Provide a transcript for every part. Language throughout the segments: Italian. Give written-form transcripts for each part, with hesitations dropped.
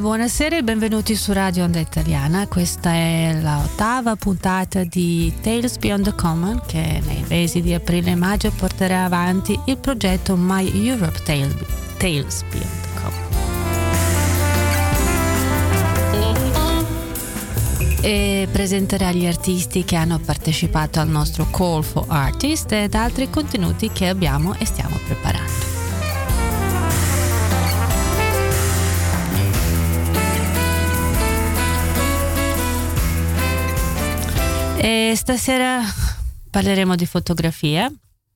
buonasera e benvenuti su Radio Onda Italiana. Questa è l'8ª puntata di Tales Beyond the Common, che nei mesi di aprile e maggio porterà avanti il progetto My Europe Tales Beyond the Common e presenterà gli artisti che hanno partecipato al nostro Call for Artists ed altri contenuti che abbiamo e stiamo preparando. E stasera parleremo di fotografia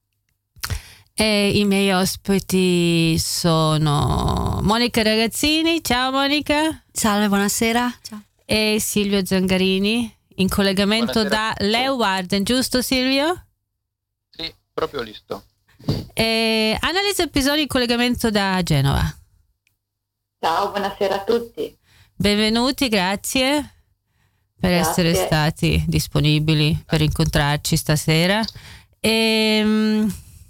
e i miei ospiti sono Monica Ragazzini. Ciao Monica. Salve, buonasera. Ciao. E Silvio Zangarini in collegamento buonasera. Da Leeuwarden, giusto Silvio? Sì, proprio lì sto. E Annalisa Pisoni in collegamento da Genova. Ciao, buonasera a tutti. Benvenuti, grazie per essere stati disponibili per incontrarci stasera. Io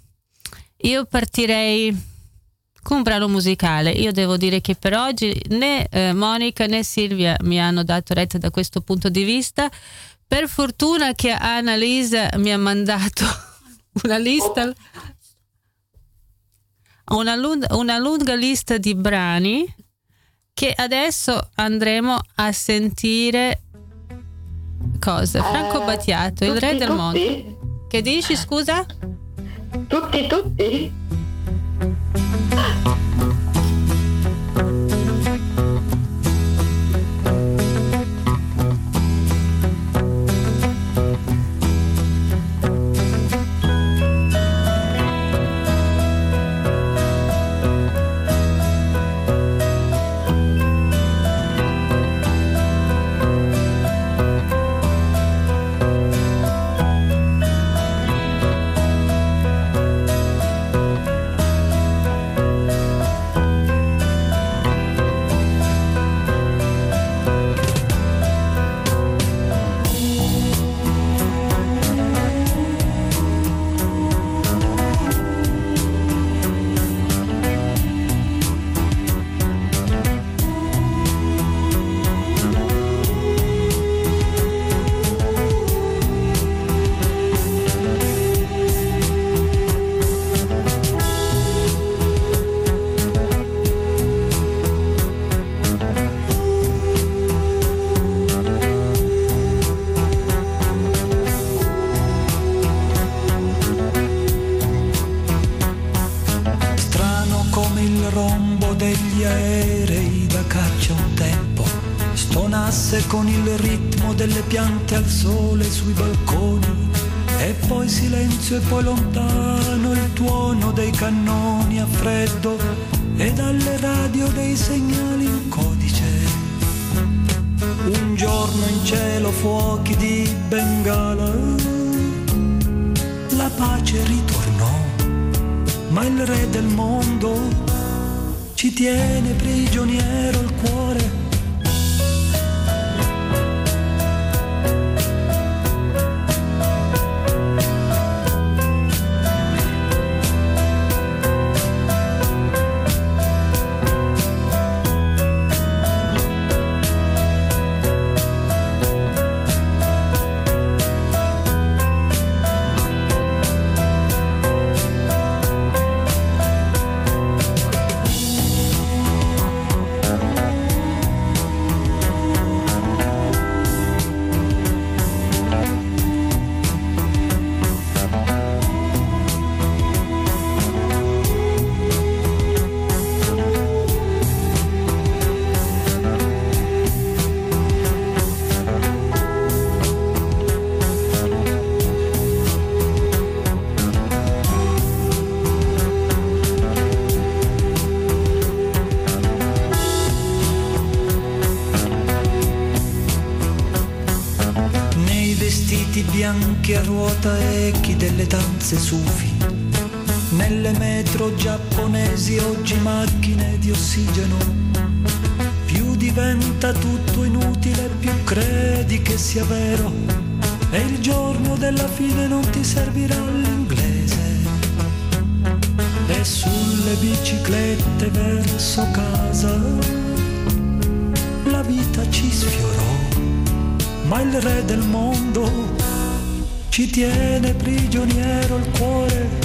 partirei con un brano musicale. Io devo dire che per oggi né Monica né Silvia mi hanno dato retta da questo punto di vista. Per fortuna che Annalisa mi ha mandato una lista, una lunga lista di brani che adesso andremo a sentire. Cosa? Franco Battiato, il re del mondo. Che dici, scusa? Tutti? Con il ritmo delle piante al sole sui balconi e poi silenzio e poi lontano il tuono dei cannoni a freddo e dalle radio dei segnali in codice. Un giorno in cielo fuochi di Bengala, la pace ritornò, ma il re del mondo ci tiene prigioniero il cuore. Bianchi a ruota echi delle danze sufi, nelle metro giapponesi oggi macchine di ossigeno. Più diventa tutto inutile, più credi che sia vero, e il giorno della fine non ti servirà l'inglese. E sulle biciclette verso casa vita ci sfiorò, ma il re del mondo ci tiene prigioniero il cuore.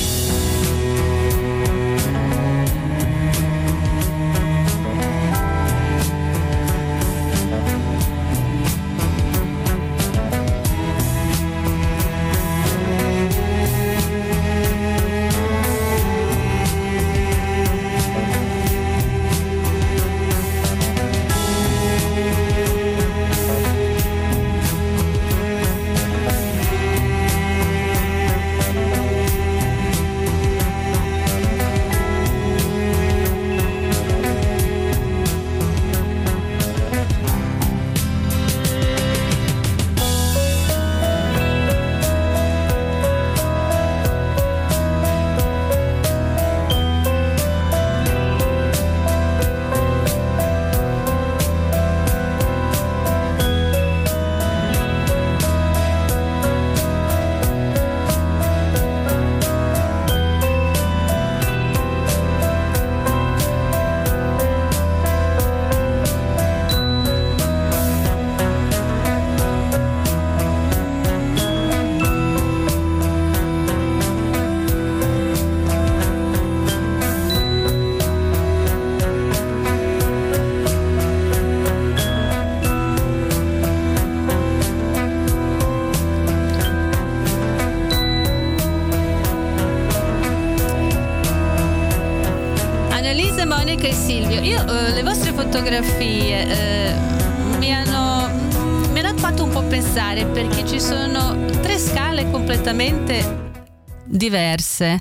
Monica e Silvio, io le vostre fotografie mi hanno fatto un po' pensare, perché ci sono 3 scale completamente diverse.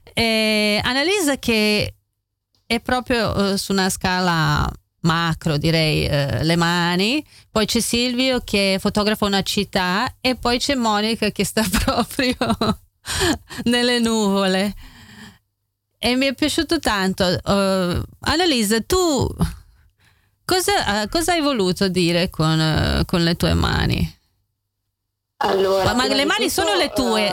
Annalisa che è proprio su una scala macro, direi, le mani, poi c'è Silvio che fotografa una città e poi c'è Monica che sta proprio nelle nuvole. E mi è piaciuto tanto. Annalisa, tu cosa hai voluto dire con le tue mani? Allora, ma le mani sono le tue?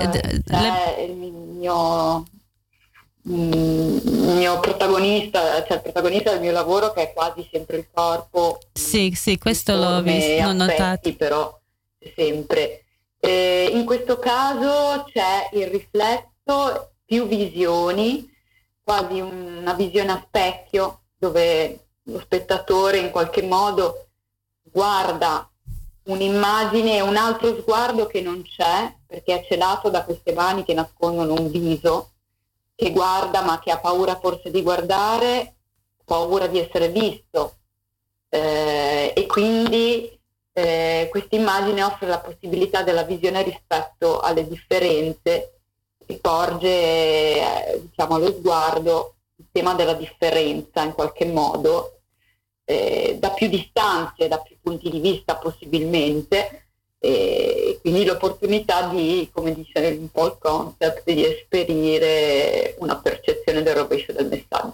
Il mio protagonista, cioè il protagonista del mio lavoro, che è quasi sempre il corpo. Sì, questo l'ho visto, l'ho notato. Però sempre. In questo caso c'è il riflesso, più visioni, quasi una visione a specchio, dove lo spettatore in qualche modo guarda un'immagine e un altro sguardo che non c'è, perché è celato da queste mani che nascondono un viso, che guarda ma che ha paura forse di guardare, paura di essere visto, e quindi questa immagine offre la possibilità della visione rispetto alle differenze e porge diciamo allo sguardo il tema della differenza in qualche modo, da più distanze, da più punti di vista possibilmente, e quindi l'opportunità di, come dice un po' il concept, di esperire una percezione del rovescio del messaggio.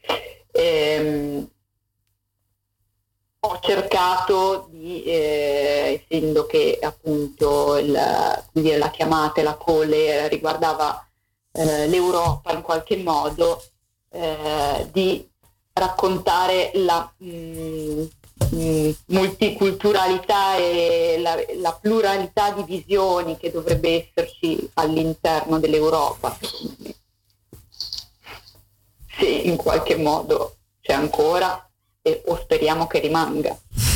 Ho cercato di, essendo che appunto la chiamata e la call riguardava l'Europa in qualche modo, di raccontare la multiculturalità e la pluralità di visioni che dovrebbe esserci all'interno dell'Europa. Se in qualche modo c'è ancora, o speriamo che rimanga.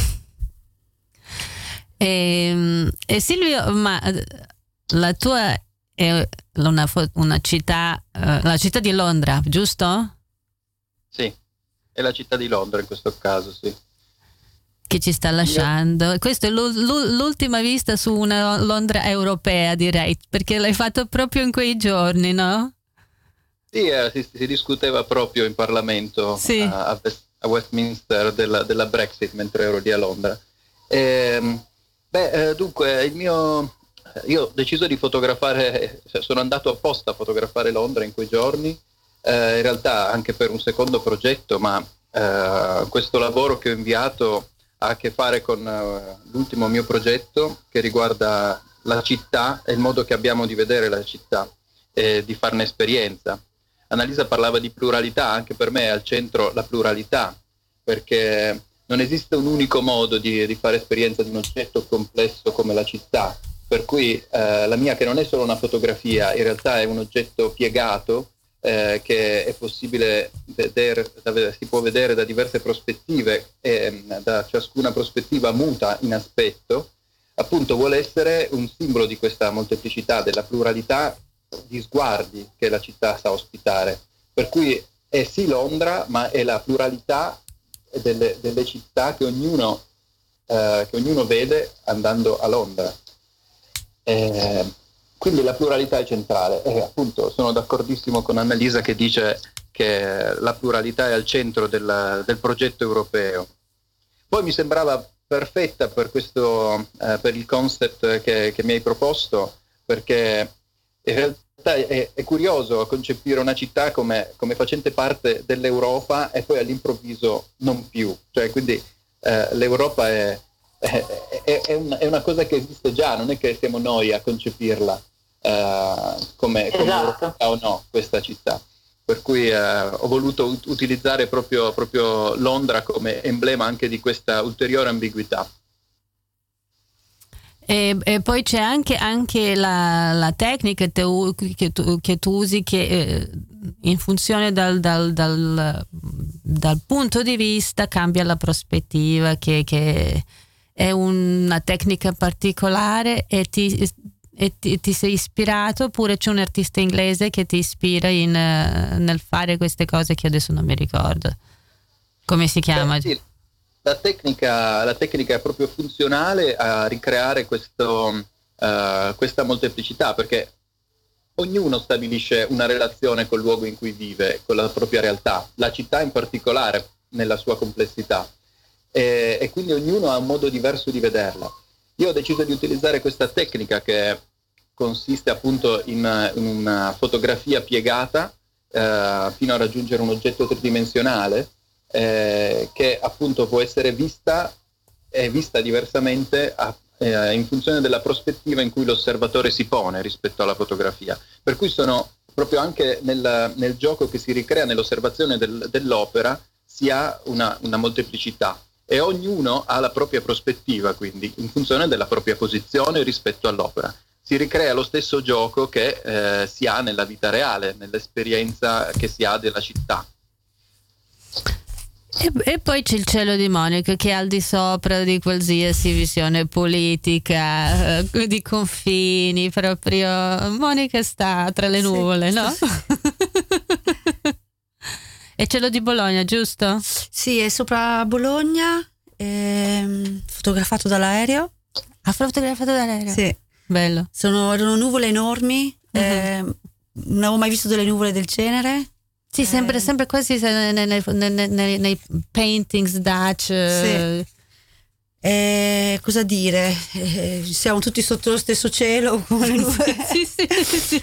E Silvio, ma la tua è una città, la città di Londra, giusto? Sì, è la città di Londra in questo caso, sì. Che ci sta lasciando. Questa è l'ultima vista su una Londra europea, direi, perché l'hai fatto proprio in quei giorni, no? Sì, si discuteva proprio in Parlamento, sì, a Westminster della Brexit mentre ero lì a Londra. Dunque io ho deciso di fotografare, sono andato apposta a fotografare Londra in quei giorni, in realtà anche per un secondo progetto, ma questo lavoro che ho inviato ha a che fare con l'ultimo mio progetto che riguarda la città e il modo che abbiamo di vedere la città e di farne esperienza. Annalisa parlava di pluralità, anche per me è al centro la pluralità, perché non esiste un unico modo di fare esperienza di un oggetto complesso come la città, per cui la mia, che non è solo una fotografia, in realtà è un oggetto piegato che è possibile vedere, si può vedere da diverse prospettive e da ciascuna prospettiva muta in aspetto, appunto vuole essere un simbolo di questa molteplicità, della pluralità di sguardi che la città sa ospitare, per cui è sì Londra, ma è la pluralità delle città che ognuno vede andando a Londra. Quindi la pluralità è centrale, e appunto sono d'accordissimo con Annalisa che dice che la pluralità è al centro del progetto europeo. Poi mi sembrava perfetta per questo, per il concept che mi hai proposto, perché in realtà è curioso concepire una città come facente parte dell'Europa e poi all'improvviso non più, cioè quindi l'Europa è una cosa che esiste già, non è che siamo noi a concepirla come esatto. o no questa città, per cui ho voluto utilizzare proprio Londra come emblema anche di questa ulteriore ambiguità. E poi c'è anche la tecnica che tu usi, che in funzione dal punto di vista cambia la prospettiva, che è una tecnica particolare, e ti sei ispirato, oppure c'è un artista inglese che ti ispira nel fare queste cose che adesso non mi ricordo come si chiama? Sì. La tecnica è proprio funzionale a ricreare questa molteplicità, perché ognuno stabilisce una relazione col luogo in cui vive, con la propria realtà, la città in particolare nella sua complessità, e quindi ognuno ha un modo diverso di vederla. Io ho deciso di utilizzare questa tecnica, che consiste appunto in una fotografia piegata fino a raggiungere un oggetto tridimensionale, che appunto può essere vista diversamente in funzione della prospettiva in cui l'osservatore si pone rispetto alla fotografia. Per cui sono proprio anche nel gioco che si ricrea nell'osservazione dell'opera si ha una molteplicità, e ognuno ha la propria prospettiva, quindi in funzione della propria posizione rispetto all'opera. Si ricrea lo stesso gioco che si ha nella vita reale, nell'esperienza che si ha della città. E poi c'è il cielo di Monica, che è al di sopra di qualsiasi visione politica, di confini, proprio Monica sta tra le nuvole, no? E cielo di Bologna, giusto? Sì, è sopra Bologna, fotografato dall'aereo. Ha fotografato dall'aereo? Sì. Bello. Erano nuvole enormi, non avevo mai visto delle nuvole del genere. Sì, sempre quasi nei paintings Dutch. Sì. Cosa dire? Siamo tutti sotto lo stesso cielo con le nuvole. Sì.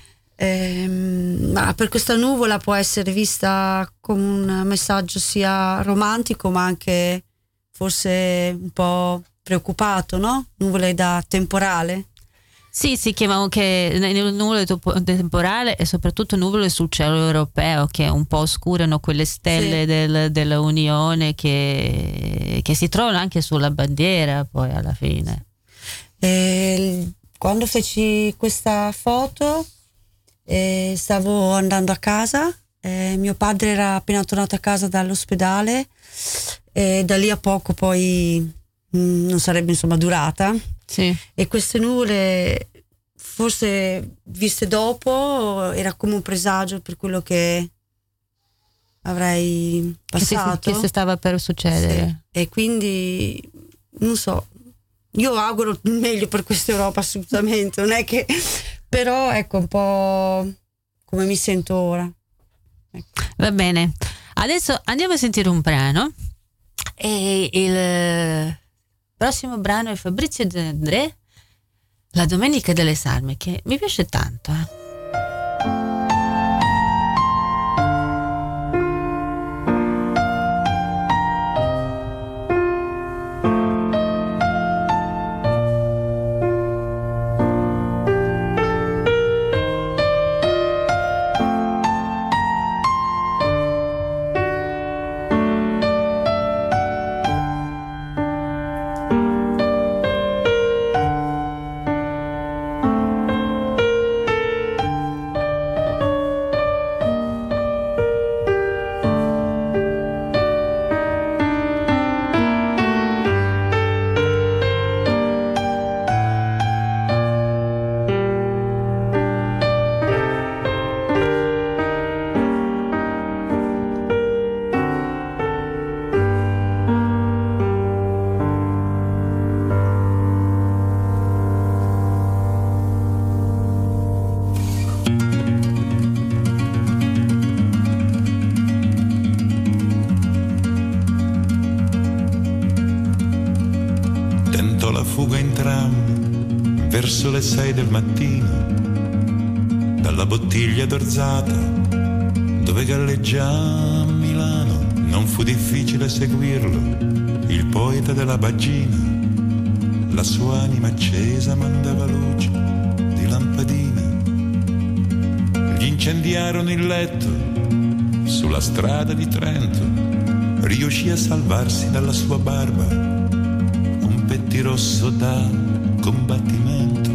Ma per questa nuvola può essere vista come un messaggio sia romantico, ma anche forse un po' preoccupato, no? Nuvole da temporale. Sì, si chiamano che nuvole temporale, e soprattutto nuvole sul cielo europeo, che un po' oscurano quelle stelle della Unione che si trovano anche sulla bandiera poi alla fine. Quando feci questa foto stavo andando a casa, mio padre era appena tornato a casa dall'ospedale, e da lì a poco poi non sarebbe insomma durata. Sì. E queste nuvole, forse viste dopo, era come un presagio per quello che avrei passato, che stava per succedere. Sì. E quindi non so, io auguro il meglio per questa Europa, assolutamente, non è che, però ecco un po' come mi sento ora. Ecco. Va bene, adesso andiamo a sentire un brano, e il prossimo brano è Fabrizio De André, La Domenica delle Salme, che mi piace tanto. fuga in tram verso le 6 del mattino dalla bottiglia d'Orzata dove galleggia a Milano. Non fu difficile seguirlo, il poeta della Baggina. La sua anima accesa mandava luce di lampadina. Gli incendiarono il letto sulla strada di Trento. Riuscì a salvarsi dalla sua barba un pettirosso da combattimento.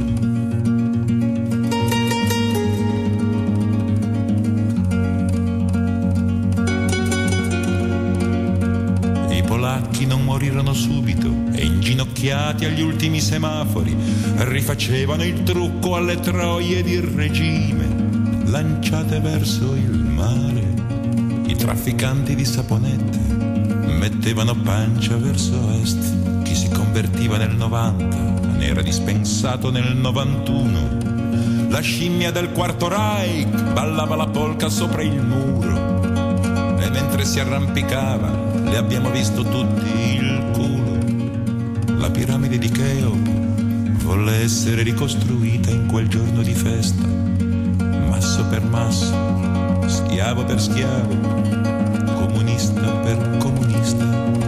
I polacchi non morirono subito e inginocchiati agli ultimi semafori rifacevano il trucco alle troie di regime lanciate verso il mare. I trafficanti di saponette mettevano pancia verso est. Chi si convertiva nel 90 ne era dispensato nel 91. La scimmia del Quarto Reich ballava la polca sopra il muro e mentre si arrampicava le abbiamo visto tutti il culo. La piramide di Cheope volle essere ricostruita in quel giorno di festa, masso per masso, schiavo per schiavo, comunista per comunista.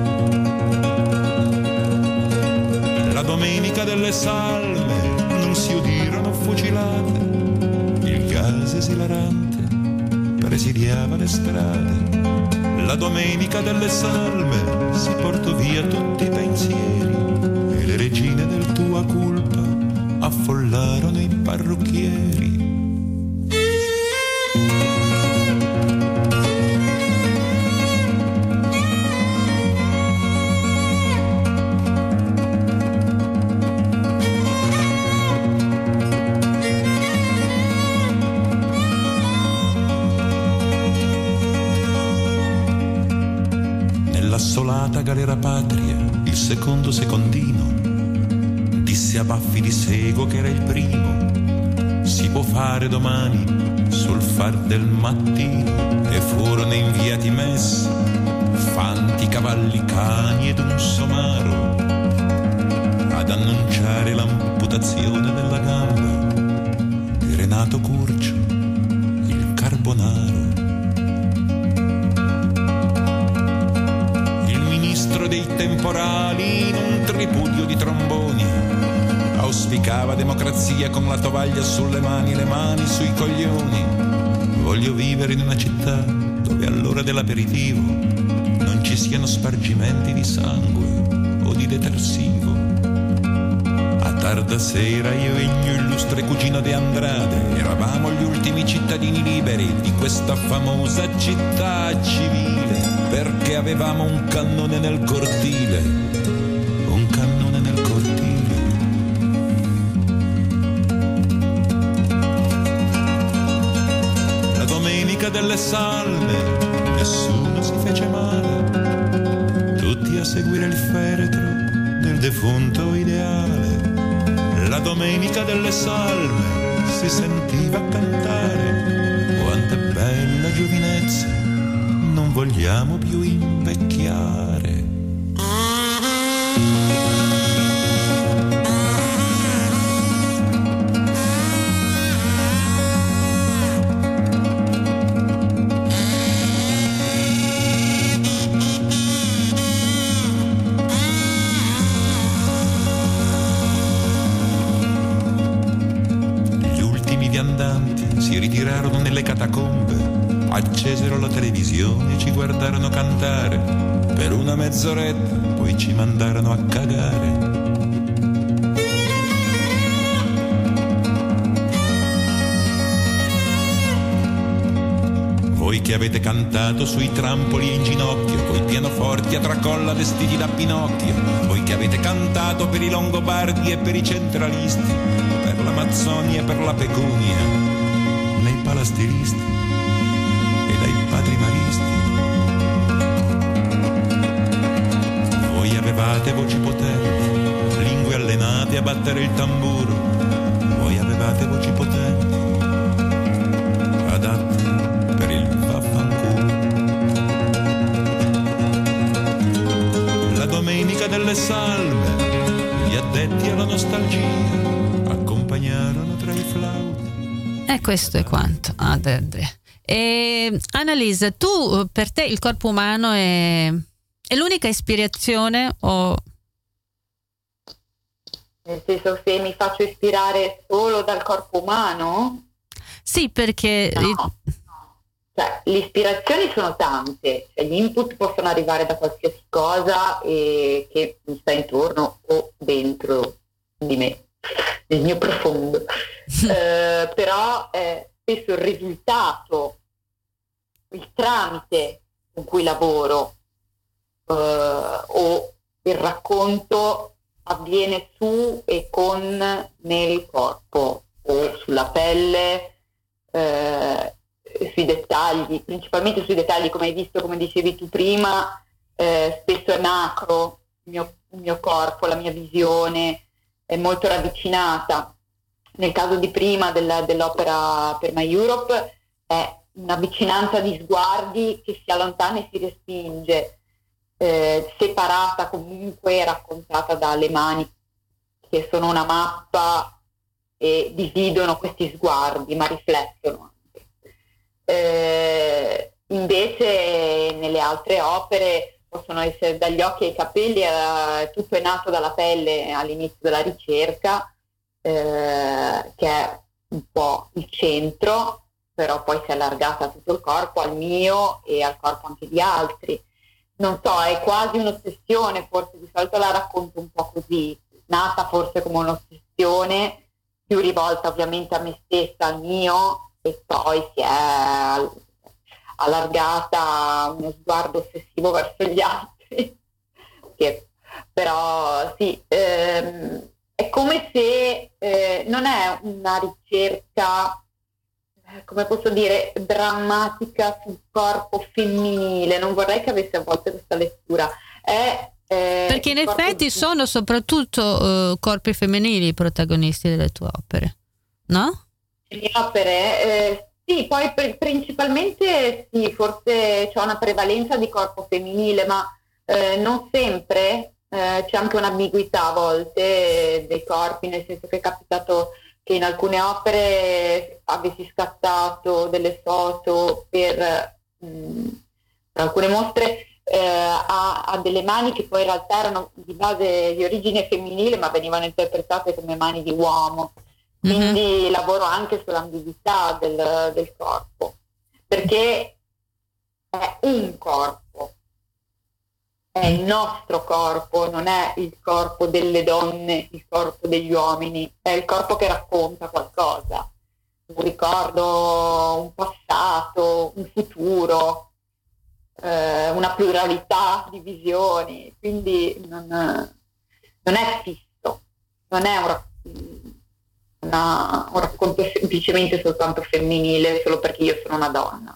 La domenica delle salme non si udirono fucilate, il gas esilarante presidiava le strade. La domenica delle salme si portò via tutti i pensieri e le regine del tua culpa affollarono i parrucchieri. Assolata galera patria, il secondo secondino disse a baffi di sego che era il primo. Si può fare domani sul far del mattino. E furono inviati messi fanti, cavalli, cani ed un somaro ad annunciare l'amputazione della gamba di Renato Curcio, il carbonaro. Dei temporali in un tripudio di tromboni auspicava democrazia con la tovaglia sulle mani, le mani sui coglioni. Voglio vivere in una città dove all'ora dell'aperitivo non ci siano spargimenti di sangue o di detersivo. A tarda sera io e il mio illustre cugino De Andrade eravamo gli ultimi cittadini liberi di questa famosa città civile, perché avevamo un cannone nel cortile, un cannone nel cortile. La domenica delle salme nessuno si fece male, tutti a seguire il feretro del defunto ideale. La domenica delle salme si sentiva cantare: quanta bella giovinezza, non vogliamo più invecchiare. Gli ultimi viandanti si ritirarono nelle catacombe, accesero la televisione e ci guardarono cantare per una mezz'oretta, poi ci mandarono a cagare. Voi che avete cantato sui trampoli in ginocchio, coi pianoforti a tracolla vestiti da Pinocchio, voi che avete cantato per i longobardi e per i centralisti, per l'Amazzonia e per la pecunia, nei palastiristi e dai padri maristi. Voi avevate voci potenti, lingue allenate a battere il tamburo, voi avevate voci potenti, adatte per il vaffanculo. La domenica delle salme gli addetti E questo è quanto ad Andrea. E Annalisa, tu, per te il corpo umano è l'unica ispirazione o... Nel senso, se mi faccio ispirare solo dal corpo umano? Sì, perché... No. Cioè, le ispirazioni sono tante, cioè, gli input possono arrivare da qualsiasi cosa che mi sta intorno o dentro di me, nel mio profondo. Però spesso il risultato, il tramite con cui lavoro o il racconto avviene su e con nel corpo o sulla pelle, sui dettagli, principalmente sui dettagli, come hai visto, come dicevi tu prima, spesso è macro il mio corpo, la mia visione è molto ravvicinata. Nel caso di prima dell'opera per My Europe è una vicinanza di sguardi che si allontana e si respinge, separata comunque, raccontata dalle mani che sono una mappa e dividono questi sguardi ma riflettono anche. Invece nelle altre opere possono essere dagli occhi ai capelli, tutto è nato dalla pelle all'inizio della ricerca, che è un po' il centro, però poi si è allargata a tutto il corpo, al mio e al corpo anche di altri. Non so, è quasi un'ossessione, forse di solito la racconto un po' così, nata forse come un'ossessione, più rivolta ovviamente a me stessa, al mio, e poi si è allargata a uno sguardo ossessivo verso gli altri. Però sì, è come se non è una ricerca, come posso dire, drammatica sul corpo femminile, non vorrei che avesse a volte questa lettura. Perché in effetti sono soprattutto corpi femminili i protagonisti delle tue opere, no? Le mie opere, sì, poi principalmente sì, forse c'è una prevalenza di corpo femminile, ma non sempre, c'è anche un'ambiguità a volte dei corpi, nel senso che è capitato che in alcune opere avessi scattato delle foto per alcune mostre a delle mani che poi in realtà erano di base di origine femminile ma venivano interpretate come mani di uomo. Quindi lavoro anche sull'ambiguità del corpo, perché è un corpo, è il nostro corpo, non è il corpo delle donne, il corpo degli uomini, è il corpo che racconta qualcosa, un ricordo, un passato, un futuro, una pluralità di visioni, quindi non è fisso, non è un racconto semplicemente soltanto femminile, solo perché io sono una donna.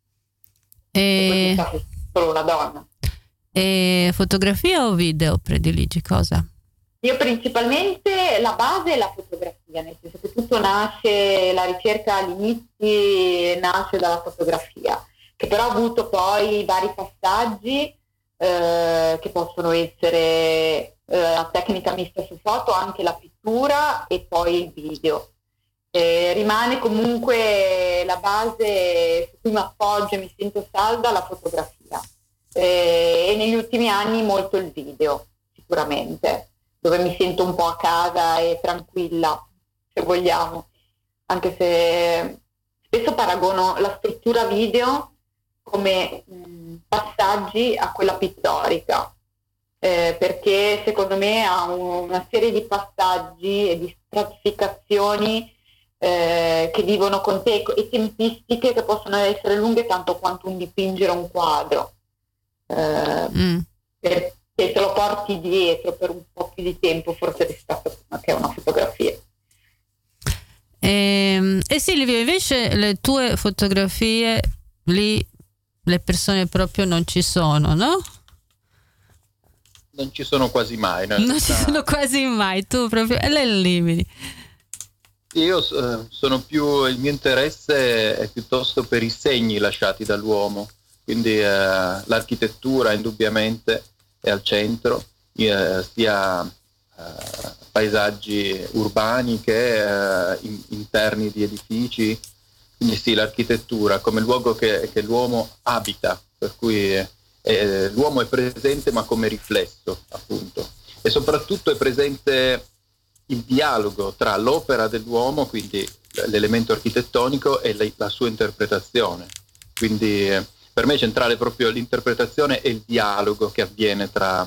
Solo una donna. E fotografia o video prediligi? Cosa? Io principalmente la base è la fotografia, nel senso che tutto nasce, la ricerca all'inizio nasce dalla fotografia, che però ha avuto poi vari passaggi che possono essere la tecnica mista su foto, anche la pittura e poi il video. Rimane comunque la base su cui mi appoggio e mi sento salda, la fotografia. E negli ultimi anni molto il video, sicuramente, dove mi sento un po' a casa e tranquilla, se vogliamo, anche se spesso paragono la struttura video come passaggi a quella pittorica, perché secondo me ha una serie di passaggi e di stratificazioni che vivono con te e tempistiche che possono essere lunghe tanto quanto un dipingere un quadro, perché te lo porti dietro per un po' più di tempo forse rispetto a che è una fotografia. E Silvia, invece le tue fotografie lì le persone proprio non ci sono, no? Non ci sono quasi mai. Non ci sono quasi mai, tu proprio le elimini. Io sono più, il mio interesse è piuttosto per i segni lasciati dall'uomo, quindi l'architettura indubbiamente è al centro, sia paesaggi urbani che interni di edifici, Quindi sì, l'architettura come luogo che l'uomo abita, per cui l'uomo è presente ma come riflesso, appunto. E soprattutto è presente il dialogo tra l'opera dell'uomo, quindi l'elemento architettonico, e la sua interpretazione. Quindi per me è centrale proprio l'interpretazione e il dialogo che avviene tra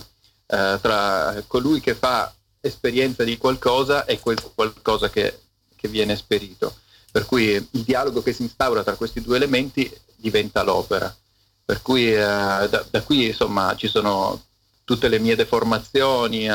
colui che fa esperienza di qualcosa e quel qualcosa che viene esperito. Per cui il dialogo che si instaura tra questi due elementi diventa l'opera. Per cui da qui insomma ci sono tutte le mie deformazioni.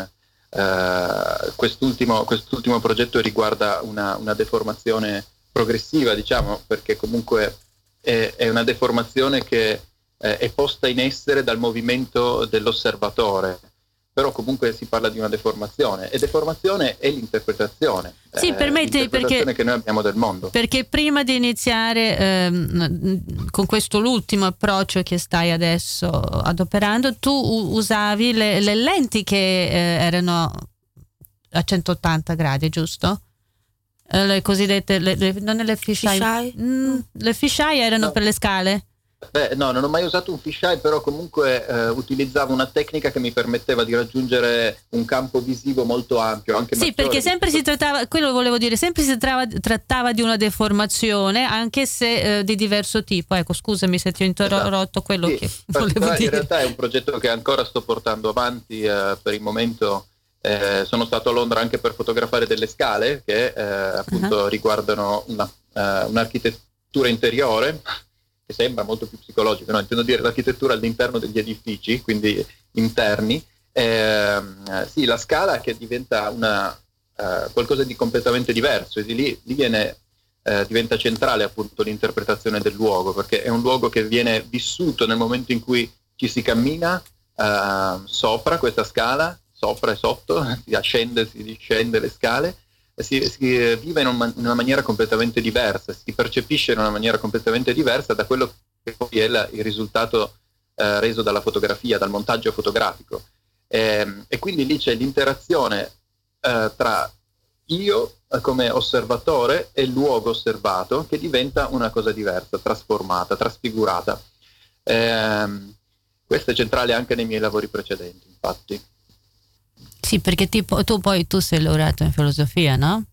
Quest'ultimo progetto riguarda una deformazione progressiva, diciamo, perché comunque è una deformazione che è posta in essere dal movimento dell'osservatore, però comunque si parla di una deformazione, e deformazione è l'interpretazione. Sì, perché che noi abbiamo del mondo. Perché prima di iniziare con questo l'ultimo approccio che stai adesso adoperando, tu usavi le lenti che erano a 180 gradi, giusto? Le cosiddette, non è le fisheye? Le fisheye erano per le scale? Beh, no, non ho mai usato un fisheye, però comunque utilizzavo una tecnica che mi permetteva di raggiungere un campo visivo molto ampio, anche sì, perché sempre si trattava, quello volevo dire, sempre si trattava di una deformazione, anche se di diverso tipo. Ecco, scusami se ti ho interrotto quello che volevo dire. In realtà è un progetto che ancora sto portando avanti. Per il momento sono stato a Londra anche per fotografare delle scale che appunto riguardano un'architettura interiore, che sembra molto più psicologico, no? Intendo dire l'architettura all'interno degli edifici, quindi interni. Sì, la scala che diventa qualcosa di completamente diverso, e di lì diventa centrale appunto l'interpretazione del luogo, perché è un luogo che viene vissuto nel momento in cui ci si cammina sopra questa scala, sopra e sotto, si ascende, si discende le scale, si vive in una maniera completamente diversa, si percepisce in una maniera completamente diversa da quello che poi è il risultato reso dalla fotografia, dal montaggio fotografico. E quindi lì c'è l'interazione tra io come osservatore e il luogo osservato, che diventa una cosa diversa, trasformata, trasfigurata. Questo è centrale anche nei miei lavori precedenti, infatti. Sì, perché tu sei laureato in filosofia, no?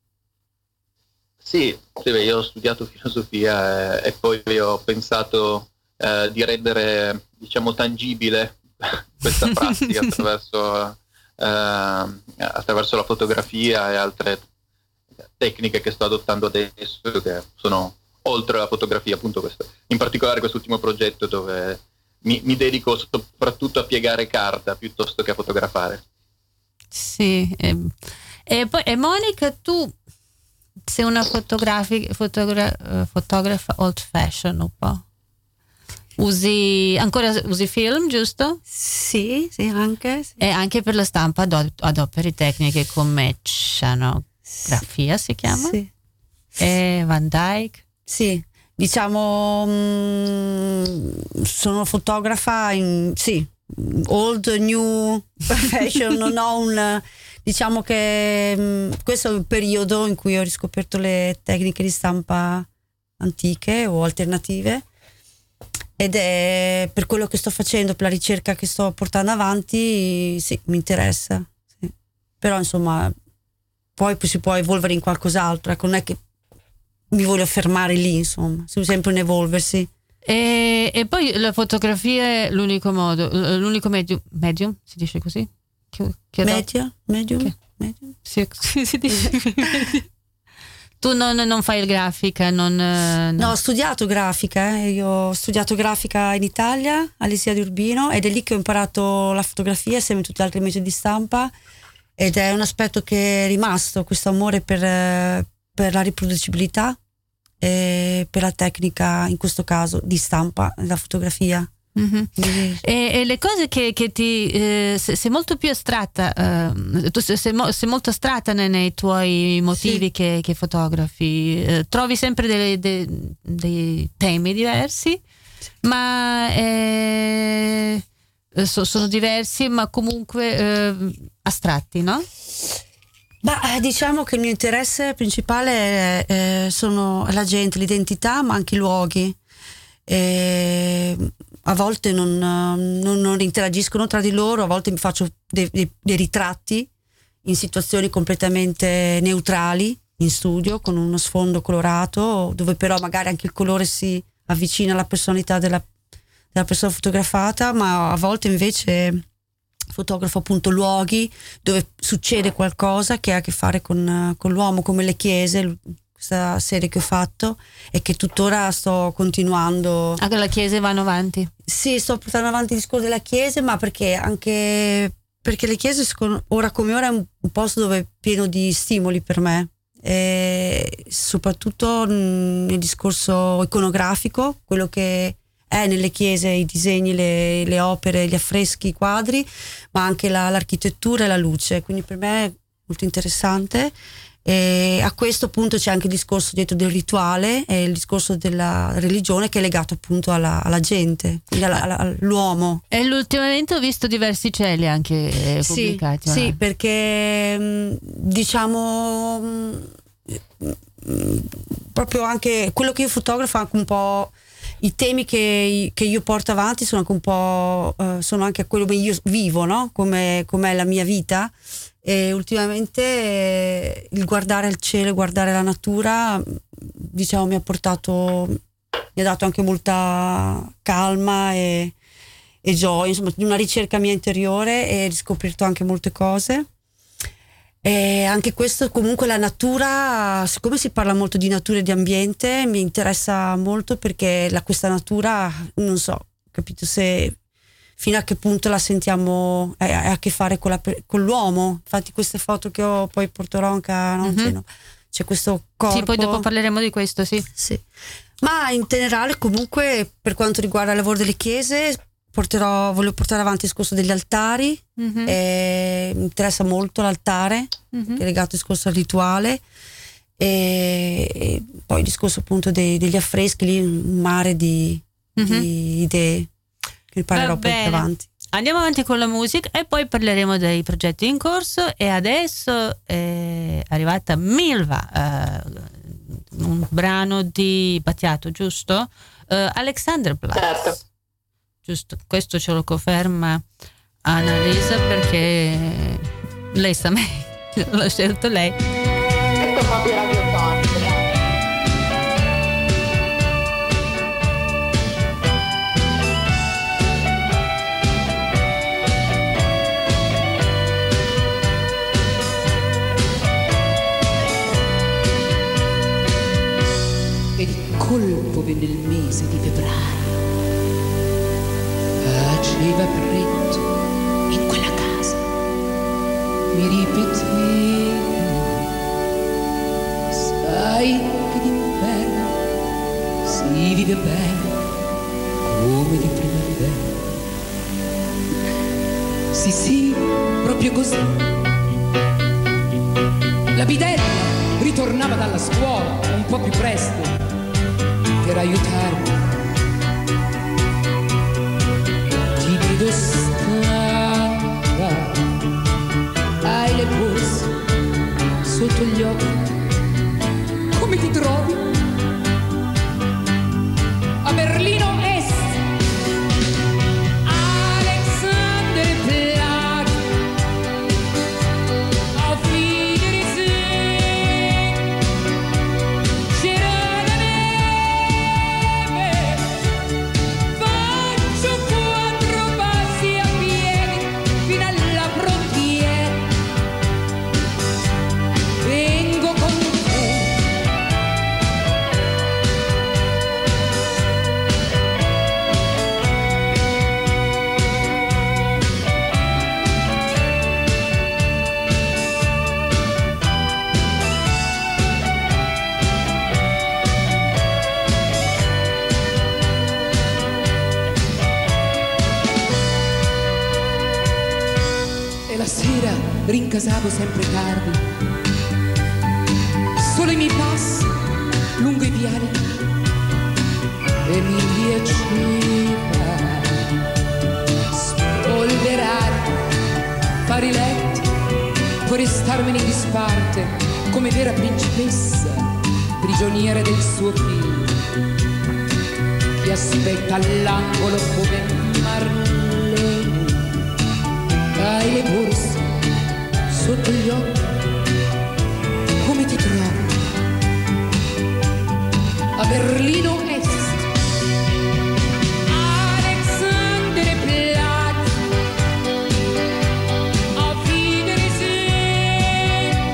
Sì, io ho studiato filosofia e poi ho pensato di rendere, diciamo, tangibile questa pratica attraverso la fotografia e altre tecniche che sto adottando adesso, che sono oltre la fotografia, appunto questo. In particolare quest'ultimo progetto dove mi dedico soprattutto a piegare carta piuttosto che a fotografare. Sì, e poi Monica, tu sei una fotografa old fashion un po'. Usi film, giusto? Sì, anche. Sì. E anche per la stampa adoperi tecniche come scenografia, si chiama? Sì. E Van Dyke? Sì, diciamo sono fotografa old, new, fashion. Non ho diciamo che questo è il periodo in cui ho riscoperto le tecniche di stampa antiche o alternative, ed è per quello che sto facendo, per la ricerca che sto portando avanti, sì, mi interessa, sì. Però insomma poi si può evolvere in qualcos'altro, ecco, non è che mi voglio fermare lì, insomma, sono sempre un evolversi. E poi la fotografia è l'unico medium, si dice così? Medium? Sì, si dice. Tu non fai grafica? No, ho studiato grafica, io ho studiato grafica in Italia, all'Istituto di Urbino, ed è lì che ho imparato la fotografia assieme a tutti gli altri metodi di stampa, ed è un aspetto che è rimasto, questo amore per la riproducibilità e per la tecnica, in questo caso di stampa, la fotografia. Mm-hmm. E le cose che ti sei molto più astratta, tu sei molto astratta nei tuoi motivi, sì, che fotografi, trovi sempre dei temi diversi, ma sono diversi, ma comunque astratti, no? Diciamo che il mio interesse principale sono la gente, l'identità, ma anche i luoghi. A volte non interagiscono tra di loro, a volte mi faccio dei ritratti in situazioni completamente neutrali in studio, con uno sfondo colorato, dove però magari anche il colore si avvicina alla personalità della persona fotografata, ma a volte invece fotografo appunto luoghi dove succede qualcosa che ha a che fare con l'uomo, come le chiese, questa serie che ho fatto e che tuttora sto continuando. Anche le chiese vanno avanti? Sì, sto portando avanti il discorso della chiesa, ma perché le chiese ora come ora è un posto dove è pieno di stimoli per me, e soprattutto nel discorso iconografico, quello che è nelle chiese, i disegni, le opere, gli affreschi, i quadri, ma anche l'architettura e la luce, quindi per me è molto interessante. E a questo punto c'è anche il discorso dietro del rituale e il discorso della religione, che è legato appunto alla gente, quindi all'uomo. E ultimamente ho visto diversi cieli anche pubblicati. Sì, perché diciamo proprio anche quello che io fotografo, anche un po' i temi che io porto avanti sono anche un po' sono anche quello che io vivo, no? Com'è la mia vita. E ultimamente il guardare il cielo, guardare la natura, diciamo, mi ha dato anche molta calma e gioia, insomma, di una ricerca mia interiore, e ho riscoperto anche molte cose. E anche questo, comunque, la natura, siccome si parla molto di natura e di ambiente, mi interessa molto, perché questa natura, non so, capito se fino a che punto la sentiamo, ha a che fare con l'uomo. Infatti queste foto che ho poi porterò anche c'è questo corpo. Sì, poi dopo parleremo di questo, sì. Ma in generale, comunque, per quanto riguarda il lavoro delle chiese, voglio portare avanti il discorso degli altari. Mi interessa molto l'altare, che è legato al discorso al rituale, e poi il discorso appunto degli affreschi, lì un mare di idee che parlerò poi più avanti. Andiamo avanti con la musica e poi parleremo dei progetti in corso. E adesso è arrivata Milva, un brano di Battiato, giusto? Alexanderblatt. Certo. Giusto, questo ce lo conferma Annalisa, perché lei sa meglio, l'ha scelto lei. Questo proprio radiofonico. E il colpo venne il mese di febbraio. Faceva freddo in quella casa. Mi ripetevo, sai che d'inverno si vive bene come di primavera. Sì, proprio così. La bidella ritornava dalla scuola un po' più presto per aiutarmi. Ti vedo stanca, hai le borse sotto gli occhi. Come ti trovi? A Berlino Est. Alexanderblatt. Auf Wiedersehen. C'era la neve. Faccio 4 passi a piedi fino alla frontiera. Vengo con te. E la sera rincasavo sempre tardi, solo i miei passi lungo i viali, e mi piaceva spolverare, fare i letti, forestare starmene in disparte come vera principessa, prigioniera del suo film, che aspetta all'angolo come Marlene. Hai le borse sotto gli occhi, come ti trovi? A Berlino Est, Alexanderplatz, auf Wiedersehen,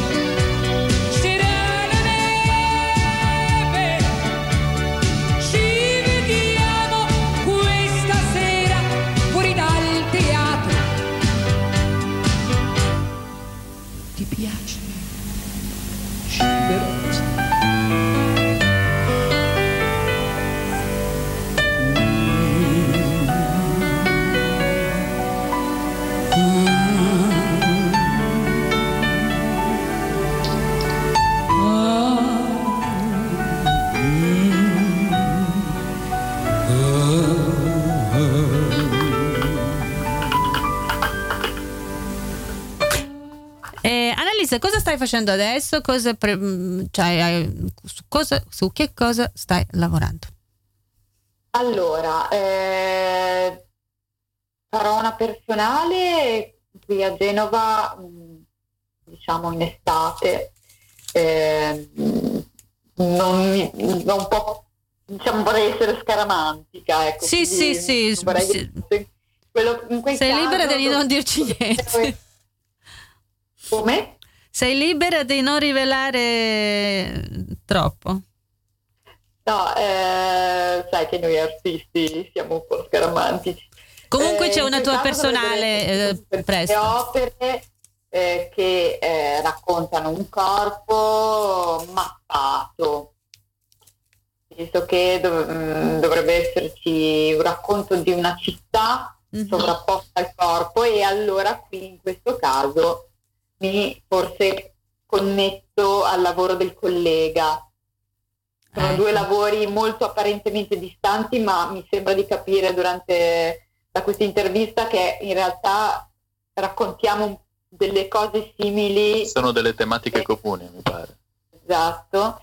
c'era la neve, ci vediamo questa sera fuori dal teatro. Ti piace, Schubert? Annalisa, cosa stai facendo adesso? Su che cosa stai lavorando? Allora, farò una personale qui a Genova, diciamo in estate, non po', diciamo, vorrei essere scaramantica, ecco. Sì. Sei libera di non dirci niente. Come? Sei libera di non rivelare troppo? No, sai che noi artisti siamo un po' scaramantici. Comunque c'è una tua personale presto. Opere che raccontano un corpo mappato, visto che dovrebbe esserci un racconto di una città sovrapposta al corpo, e allora qui in questo caso mi forse connetto al lavoro del collega. Sono due lavori molto apparentemente distanti, ma mi sembra di capire da questa intervista che in realtà raccontiamo delle cose simili. Sono delle tematiche comuni, mi pare. Esatto,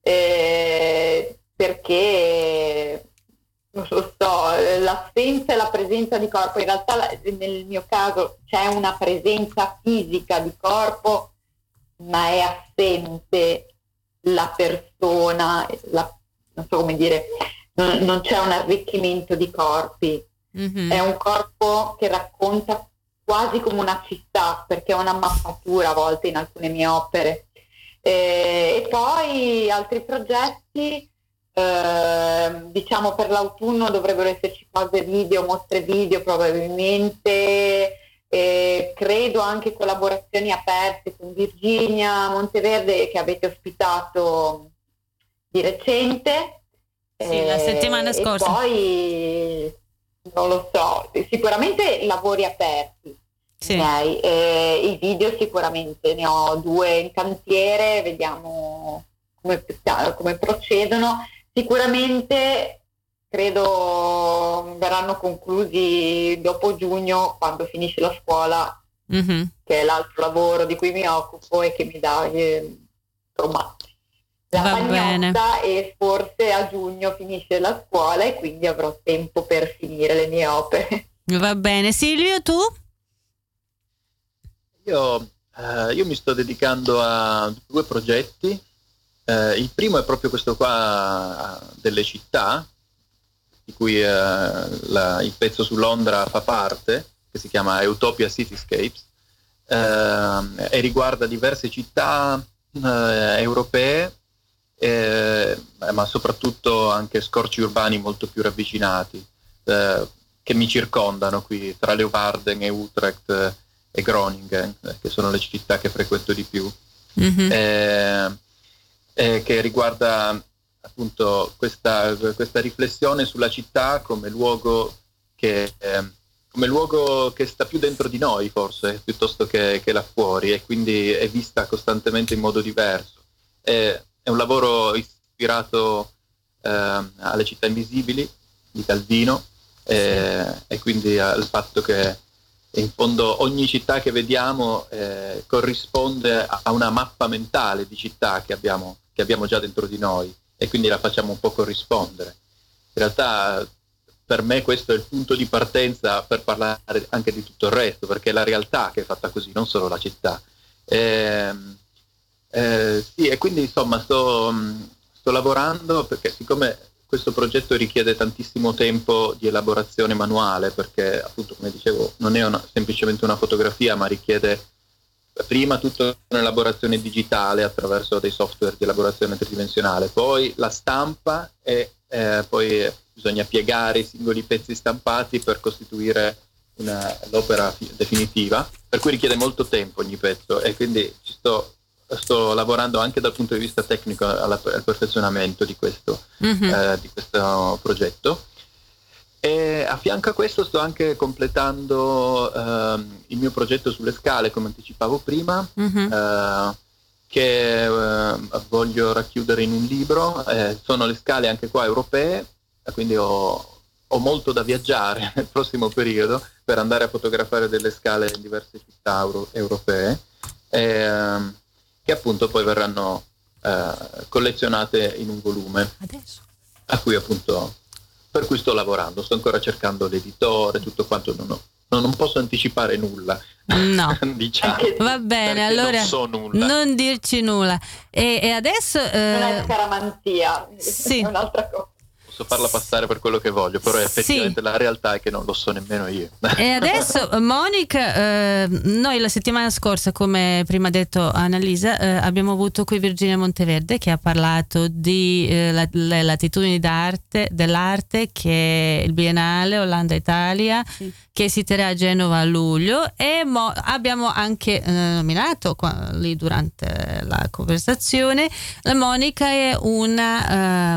perché non lo so, l'assenza e la presenza di corpo, in realtà nel mio caso c'è una presenza fisica di corpo, ma è assente la persona, non so come dire, non c'è un arricchimento di corpi. È un corpo che racconta quasi come una città, perché è una mappatura a volte in alcune mie opere. E poi altri progetti, diciamo per l'autunno dovrebbero esserci cose video, mostre video probabilmente, credo anche collaborazioni aperte con Virginia Monteverde, che avete ospitato di recente. Sì, la settimana scorsa. E poi non lo so, sicuramente lavori aperti. Sì. I video sicuramente ne ho 2 in cantiere, vediamo come procedono. Sicuramente credo verranno conclusi dopo giugno, quando finisce la scuola, che è l'altro lavoro di cui mi occupo e che mi dà insomma la pagnotta, e forse a giugno finisce la scuola e quindi avrò tempo per finire le mie opere. Va bene. Silvio, tu? Io mi sto dedicando a 2 progetti. Il primo è proprio questo qua, delle città, di cui il pezzo su Londra fa parte, che si chiama Utopia Cityscapes, e riguarda diverse città europee, ma soprattutto anche scorci urbani molto più ravvicinati, che mi circondano qui, tra Leeuwarden e Utrecht e Groningen, che sono le città che frequento di più. Che riguarda appunto questa riflessione sulla città come luogo che sta più dentro di noi, forse, piuttosto che là fuori, e quindi è vista costantemente in modo diverso. È un lavoro ispirato alle città invisibili di Calvino, e quindi al fatto che in fondo ogni città che vediamo corrisponde a una mappa mentale di città che abbiamo già dentro di noi, e quindi la facciamo un po' corrispondere. In realtà per me questo è il punto di partenza per parlare anche di tutto il resto, perché è la realtà che è fatta così, non solo la città. Sì, e quindi insomma sto lavorando, perché siccome questo progetto richiede tantissimo tempo di elaborazione manuale, perché appunto, come dicevo, non è semplicemente una fotografia, ma richiede prima tutto un'elaborazione digitale attraverso dei software di elaborazione tridimensionale, poi la stampa e poi bisogna piegare i singoli pezzi stampati per costituire l'opera definitiva, per cui richiede molto tempo ogni pezzo, e quindi sto lavorando anche dal punto di vista tecnico al perfezionamento di questo progetto. E a fianco a questo sto anche completando il mio progetto sulle scale, come anticipavo prima, che voglio racchiudere in un libro. Sono le scale anche qua europee, quindi ho molto da viaggiare nel prossimo periodo per andare a fotografare delle scale in diverse città europee, che appunto poi verranno collezionate in un volume. Adesso. A cui appunto, per cui sto lavorando, sto ancora cercando l'editore, tutto quanto, non posso anticipare nulla. No, diciamo, va bene, allora non so nulla. Non dirci nulla. E adesso non è scaramanzia, sì. È un'altra cosa. Posso farla passare per quello che voglio, però effettivamente la realtà è che non lo so nemmeno io. E adesso Monica, noi la settimana scorsa, come prima detto Annalisa, abbiamo avuto qui Virginia Monteverde, che ha parlato di le latitudini dell'arte, che è il Biennale Olanda-Italia, che si terrà a Genova a luglio, e abbiamo anche nominato lì durante la conversazione, la Monica è una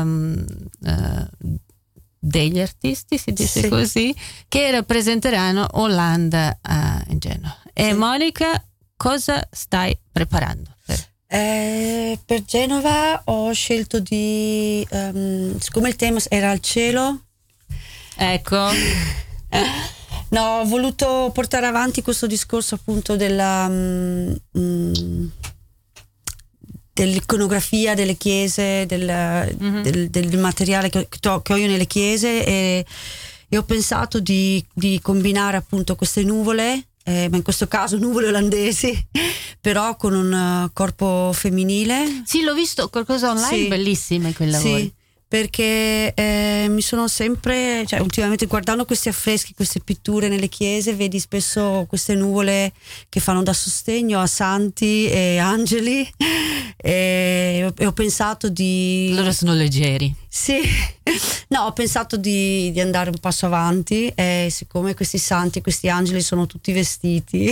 degli artisti, si dice così, che rappresenteranno Olanda in Genova. E Monica, cosa stai preparando? Per Genova ho scelto siccome il tema era il cielo, ecco, no, ho voluto portare avanti questo discorso appunto dell'iconografia delle chiese, del materiale che ho io nelle chiese, e ho pensato di combinare appunto queste nuvole, ma in questo caso nuvole olandesi, però con un corpo femminile. Sì, l'ho visto qualcosa online, bellissime quei lavori. Sì, perché mi sono sempre, ultimamente guardando questi affreschi, queste pitture nelle chiese, vedi spesso queste nuvole che fanno da sostegno a santi e angeli, e ho pensato loro sono leggeri. Sì, no, ho pensato di andare un passo avanti, siccome questi santi e questi angeli sono tutti vestiti,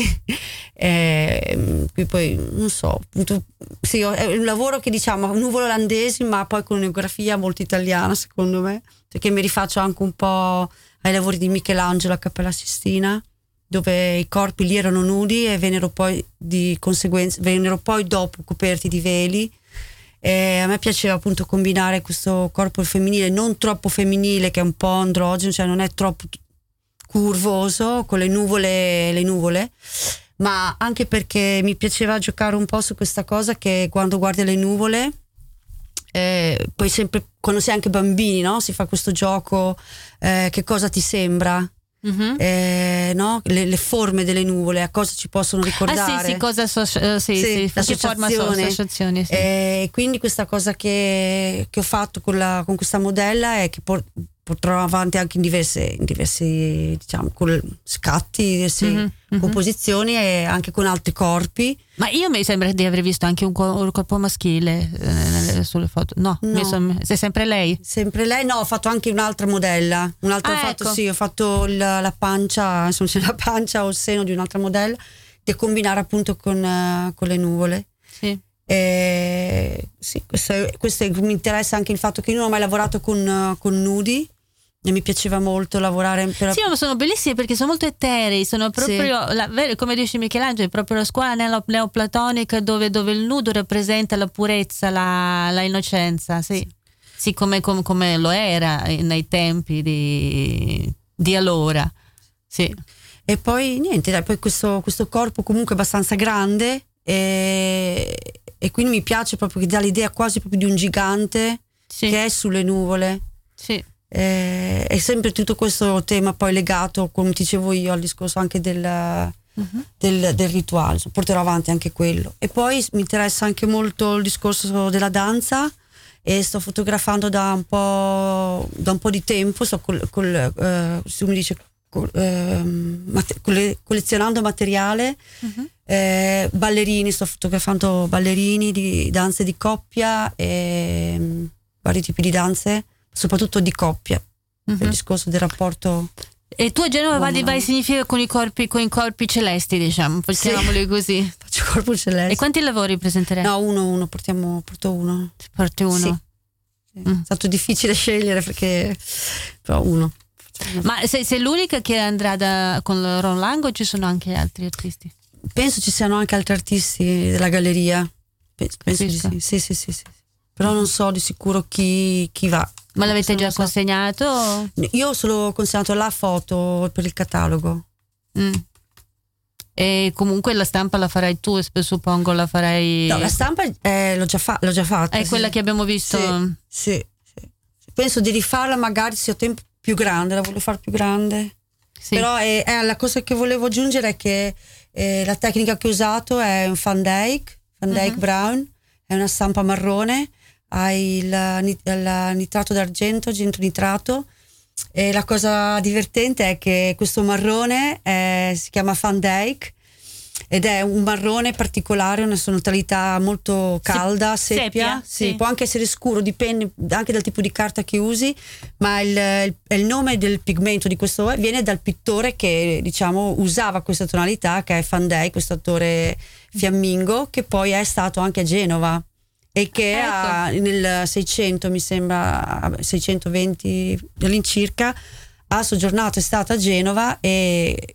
qui poi non so, sì, è un lavoro che diciamo nuvole olandesi, ma poi con un'eografia molto italiana secondo me, perché mi rifaccio anche un po' ai lavori di Michelangelo a Cappella Sistina, dove i corpi lì erano nudi e vennero poi di conseguenza dopo coperti di veli. E a me piaceva appunto combinare questo corpo femminile, non troppo femminile, che è un po' androgeno, cioè non è troppo curvoso, con le nuvole, ma anche perché mi piaceva giocare un po' su questa cosa che quando guardi le nuvole, poi sempre quando sei anche bambini, no? Si fa questo gioco, che cosa ti sembra? No? Le forme delle nuvole, a cosa ci possono ricordare? Che forma sono associazioni, sì. Quindi questa cosa che ho fatto con questa modella è che porterò avanti anche in diversi diciamo con scatti, diverse composizioni, e anche con altri corpi. Ma io mi sembra di aver visto anche un corpo maschile sulle foto. No. Sei sempre lei? Sempre lei, no, ho fatto anche un'altra modella. Ecco. Ho fatto la pancia, insomma c'è la pancia o il seno di un'altra modella, da combinare appunto con le nuvole. Sì. Sì, questo mi interessa anche il fatto che io non ho mai lavorato con nudi, e mi piaceva molto lavorare Sì, ma sono bellissimi perché sono molto eterei, sono proprio come dice Michelangelo, è proprio la scuola neoplatonica dove il nudo rappresenta la purezza, la innocenza, sì come lo era nei tempi di allora, sì. E poi niente, dai, poi questo corpo comunque abbastanza grande e quindi mi piace proprio che dà l'idea quasi proprio di un gigante che è sulle nuvole. Sì. È sempre tutto questo tema poi legato, come dicevo io, al discorso anche del rituale. Porterò avanti anche quello. E poi mi interessa anche molto il discorso della danza e sto fotografando da un po' di tempo, sto si dice collezionando materiale, ballerini, sto fotografando ballerini di danze di coppia e vari tipi di danze, soprattutto di coppia, per il discorso del rapporto. E tu a Genova vai significa con i corpi celesti, diciamo, chiamiamoli così. Faccio corpo celeste. E quanti lavori presenterai? No, uno, porto uno. Porti uno? Sì. È stato difficile scegliere perché però uno. Ma sei l'unica che andrà con Ron Lang o ci sono anche altri artisti? Penso ci siano anche altri artisti della galleria. Penso di sì. Sì. Però non so di sicuro chi va. Ma l'avete già consegnato? Io ho solo consegnato la foto per il catalogo. E comunque la stampa la farai tu, suppongo la farai. No, la stampa l'ho già fatta. È quella che abbiamo visto. Sì. Penso di rifarla magari se ho tempo più grande, la voglio fare più grande. Sì. Però la cosa che volevo aggiungere è che la tecnica che ho usato è un Van Dyck Brown, è una stampa marrone, hai il nitrato d'argento, nitrato, e la cosa divertente è che questo marrone si chiama Van Dyck ed è un marrone particolare, una sua tonalità molto calda, seppia. Sì. Può anche essere scuro, dipende anche dal tipo di carta che usi, ma il nome del pigmento di questo viene dal pittore che diciamo usava questa tonalità, che è Van Dyck, questo attore fiammingo che poi è stato anche a Genova e che nel 600, mi sembra 620 all'incirca, ha soggiornato, è stato a Genova e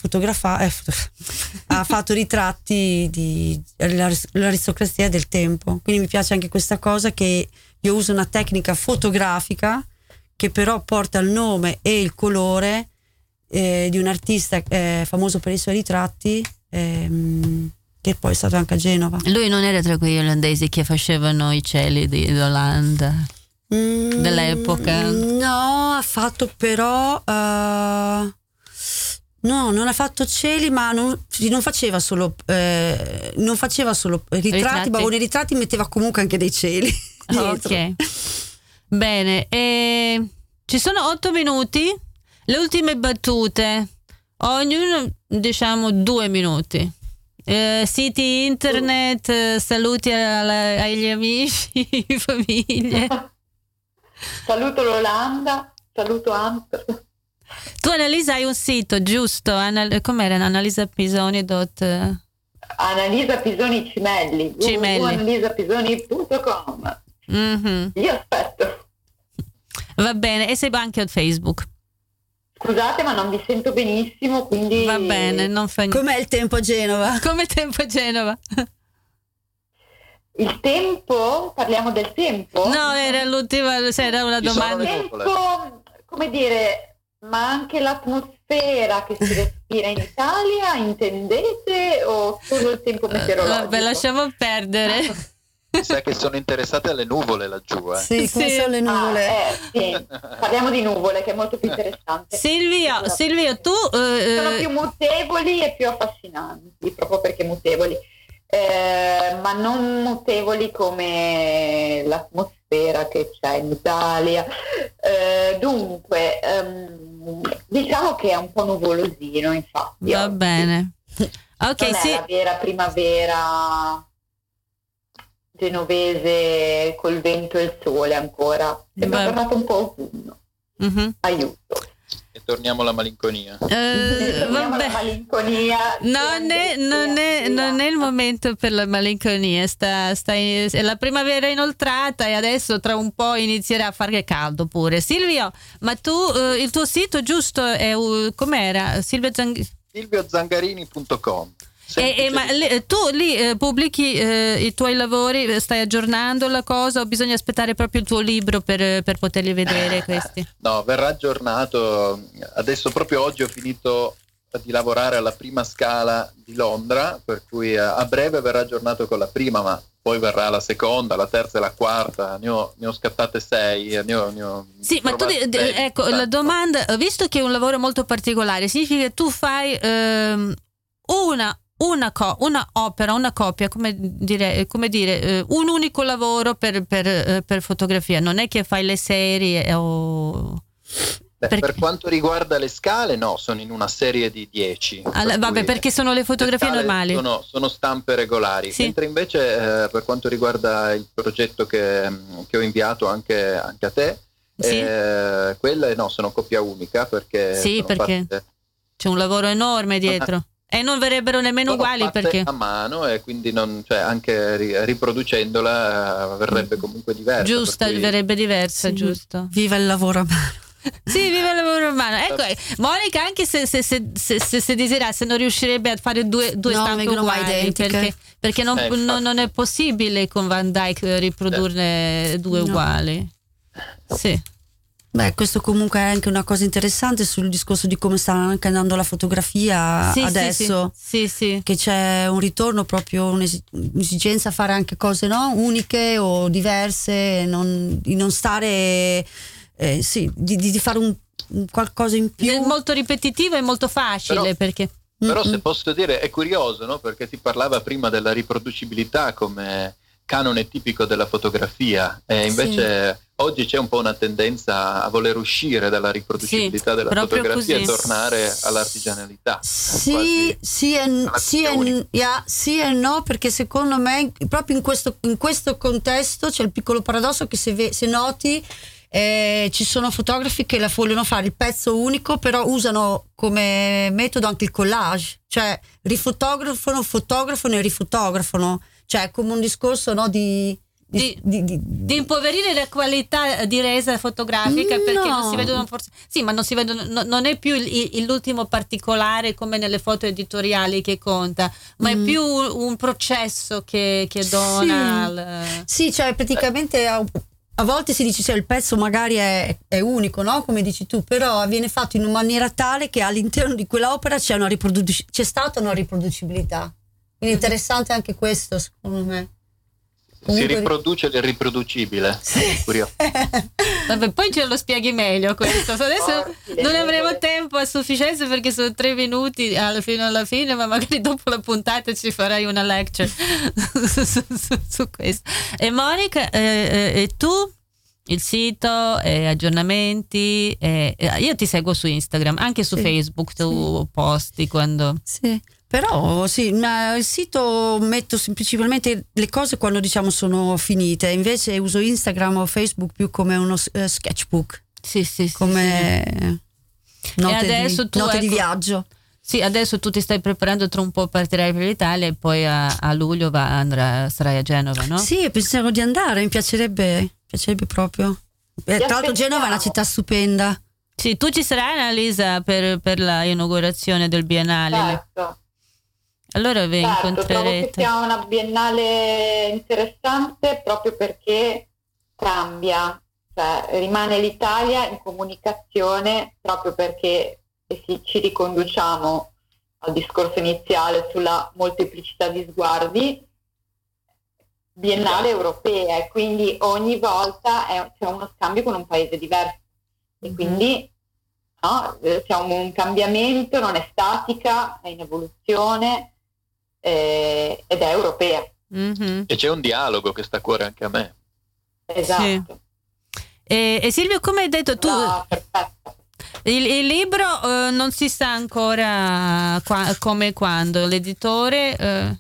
ha fatto ritratti dell'aristocrazia del tempo. Quindi mi piace anche questa cosa, che io uso una tecnica fotografica che però porta il nome e il colore di un artista famoso per i suoi ritratti, che poi è stato anche a Genova. Lui non era tra quegli olandesi che facevano i cieli d'Olanda dell'epoca? No, ha fatto però no, non ha fatto cieli, ma non faceva solo ritratti, ma con i ritratti metteva comunque anche dei cieli. Ok, bene, ci sono 8 minuti, le ultime battute, ognuno diciamo 2 minuti. Siti internet, saluti agli amici, famiglie. Saluto l'Olanda, saluto Amsterdam. Tu, Annalisa, hai un sito, giusto? Com'era? Annalisapisoni. Annalisa Pisoni Cimelli. www.annalisapisoni.com. Io aspetto. Va bene, e sei anche su Facebook. Scusate, ma non vi sento benissimo, quindi. Va bene, non fa niente. Com'è il tempo a Genova? Come il tempo a Genova? Il tempo? Parliamo del tempo? No, era l'ultima, era una domanda. Il tempo, come dire, ma anche l'atmosfera che si respira in Italia, intendete, o solo il tempo meteorologico? Vabbè, lasciamo perdere. Mi sa che sono interessate alle nuvole laggiù. Sì, come sono le nuvole. Sì. Parliamo di nuvole, che è molto più interessante. Silvio, tu sono più mutevoli e più affascinanti, proprio perché mutevoli, ma non mutevoli come l'atmosfera che c'è in Italia. Dunque, diciamo che è un po' nuvolosino, infatti. Va bene. Ok, non è la vera primavera genovese col vento e il sole ancora. Sembra tornato un po' autunno. Aiuto. E torniamo alla malinconia. Vabbè. Malinconia. Non è il momento per la malinconia. È la primavera inoltrata e adesso tra un po' inizierà a fare caldo pure. Silvio, ma tu il tuo sito giusto è com'era? silviozangarini.com. Ma tu lì pubblichi i tuoi lavori, stai aggiornando la cosa o bisogna aspettare proprio il tuo libro per poterli vedere questi? No, verrà aggiornato. Adesso proprio oggi ho finito di lavorare alla prima scala di Londra, per cui a breve verrà aggiornato con la prima, ma poi verrà la seconda, la terza e la quarta. Ne ho scattate 6. Sì, ma tu ecco la domanda, visto che è un lavoro molto particolare, significa che tu fai una opera, una copia, come dire, un unico lavoro per fotografia, non è che fai le serie o... Per quanto riguarda le scale, no, sono in una serie di 10. Vabbè, perché sono le fotografie normali. Sono stampe regolari. Sì. Mentre invece per quanto riguarda il progetto che ho inviato anche a te, sì. Quelle no, sono copia unica perché... Sì, perché c'è un lavoro enorme dietro. E non verrebbero nemmeno uguali perché a mano, e quindi anche riproducendola verrebbe comunque diversa. Giusta, verrebbe diversa, sì. Giusto. Viva il lavoro a mano. Sì, viva il lavoro a mano. Ecco, Monica, anche se desiderasse, non riuscirebbe a fare due stampe uguali, perché non è possibile con Van Dyck riprodurne due uguali. Sì. Beh, questo comunque è anche una cosa interessante sul discorso di come sta anche andando la fotografia adesso. Sì. Che c'è un ritorno, proprio un'esigenza a fare anche cose uniche o diverse, di non stare di fare un qualcosa in più. È molto ripetitivo e molto facile, però se posso dire è curioso, no? Perché si parlava prima della riproducibilità come canone tipico della fotografia, e invece oggi c'è un po' una tendenza a voler uscire dalla riproducibilità della fotografia e tornare all'artigianalità. Sì e no, perché secondo me proprio in questo contesto c'è il piccolo paradosso che se noti ci sono fotografi che la vogliono fare il pezzo unico, però usano come metodo anche il collage, cioè fotografano e rifotografano, cioè come un discorso di impoverire la qualità di resa fotografica, perché non si vedono forse ma non si vedono, non è più l'ultimo particolare come nelle foto editoriali che conta, ma è più un processo che dona cioè praticamente a volte si dice il pezzo magari è unico, no? Come dici tu, però viene fatto in una maniera tale che all'interno di quell'opera c'è stata una riproducibilità. Quindi interessante anche questo, secondo me. Comunque... Si riproduce l'irriproducibile. Sì. Curioso. Vabbè, poi ce lo spieghi meglio questo. Adesso non avremo tempo a sufficienza perché sono 3 minuti fino alla fine, ma magari dopo la puntata ci farai una lecture su questo. E Monica, e tu? Il sito, aggiornamenti, io ti seguo su Instagram, anche su Facebook tu posti quando... Sì. Però ma il sito metto principalmente le cose quando diciamo sono finite, invece uso Instagram o Facebook più come uno sketchbook. Sì. Come note di viaggio. Sì, adesso tu ti stai preparando, tra un po' partirai per l'Italia e poi a luglio sarai a Genova, no? Sì, pensavo di andare, mi piacerebbe proprio. Tra l'altro Genova è una città stupenda. Sì, tu ci sarai, Annalisa, per la inaugurazione del Biennale. Certo. Allora vi incontrerete. Trovo che sia una biennale interessante proprio perché cambia, cioè rimane l'Italia in comunicazione proprio perché ci riconduciamo al discorso iniziale sulla molteplicità di sguardi, biennale europea, e quindi ogni volta c'è uno scambio con un paese diverso e quindi c'è un cambiamento, non è statica, è in evoluzione. Ed è europea. E c'è un dialogo che sta a cuore anche a me. Esatto. Sì. E Silvio, come hai detto tu, il libro non si sa ancora come e quando, l'editore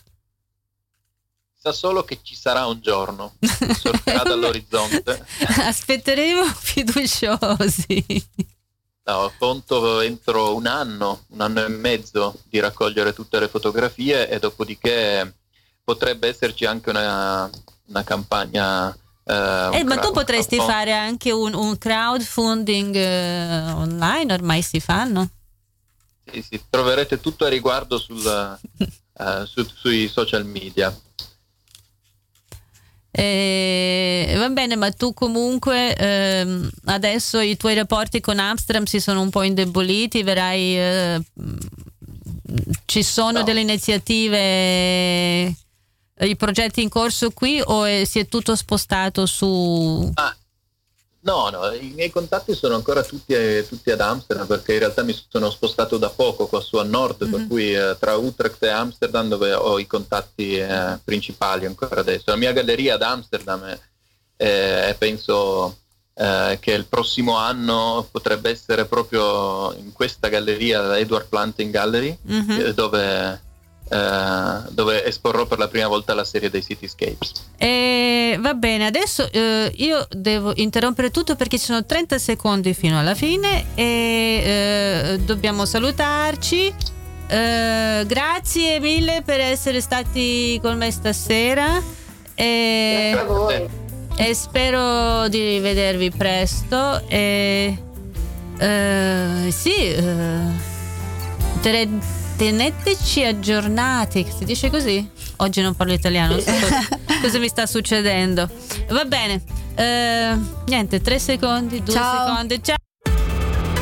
sa solo che ci sarà un giorno, sorgerà dall'orizzonte. Aspetteremo fiduciosi. No, conto entro un anno e mezzo di raccogliere tutte le fotografie, e dopodiché potrebbe esserci anche una campagna. Ma tu potresti fare anche un crowdfunding online, ormai si fanno. Sì, troverete tutto a riguardo sui social media. Va bene, ma tu comunque adesso i tuoi rapporti con Amsterdam si sono un po' indeboliti, ci sono delle iniziative, i progetti in corso qui o si è tutto spostato su... No, i miei contatti sono ancora tutti ad Amsterdam, perché in realtà mi sono spostato da poco qua su a nord, per cui tra Utrecht e Amsterdam dove ho i contatti principali ancora adesso. La mia galleria ad Amsterdam penso che il prossimo anno potrebbe essere proprio in questa galleria, la Edward Planting Gallery, dove esporrò per la prima volta la serie dei Cityscapes. Va bene, adesso io devo interrompere tutto perché ci sono 30 secondi fino alla fine e dobbiamo salutarci. Grazie mille per essere stati con me stasera Grazie a voi. e spero di rivedervi presto teneteci aggiornati, si dice così? Oggi non parlo italiano, non so cosa mi sta succedendo. Va bene, niente, 3 secondi, 2 secondi, ciao.